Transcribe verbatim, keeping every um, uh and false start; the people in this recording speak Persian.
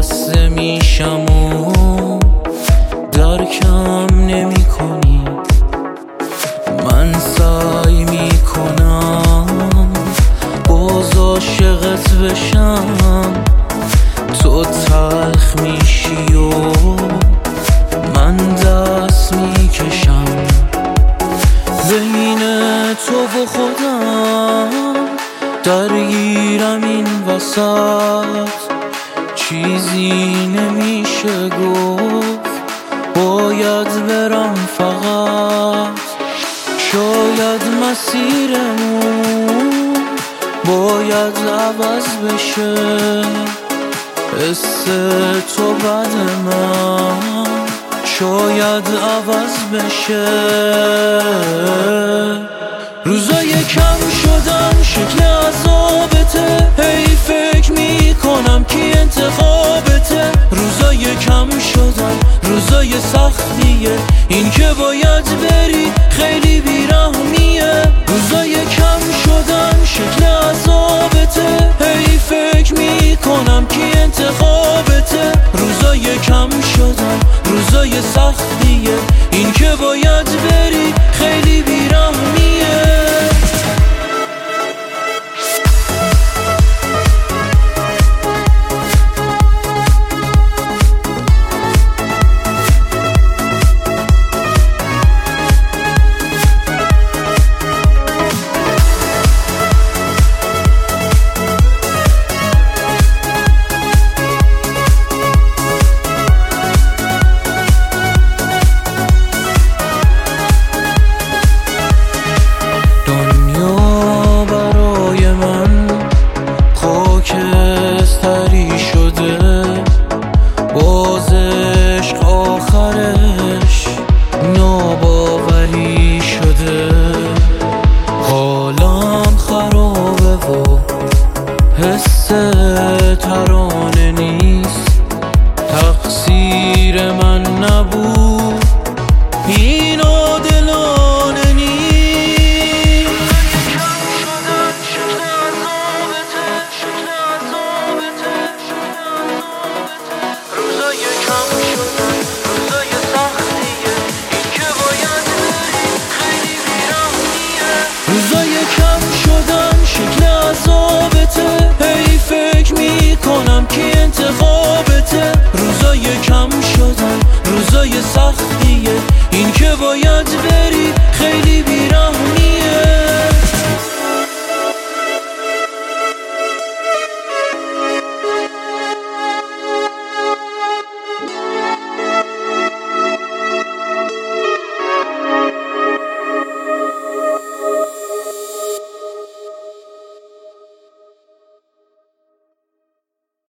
خسته میشم و درکم نمی کنی. من سعی میکنم باز عاشقت بشم، تو تلخ میشی و من دست میکشم. بین تو و خودم درگیرم این وسط، چیزی نمیشه گفت، باید برم فقط. شاید مسیرمون باید عوض بشه، حس تو بد من شاید عوض بشه. روزای کم شدن شکل عذابته، هی فکر میکنم کی انتخابته. روزای کم شدن روزای سختیه، این که باید بری خیلی بیرحمیه. روزای کم شدن شکل عذابته، هی فکر میکنم کی انتخابته. روزای کم شدن روزای سختیه، این که باید بری خیلی بیرحمیه. خاکستری شده، باز عشق آخرش ناباوری شده. حالم خرابه و حس ترانه نیست، تقصیر من نبود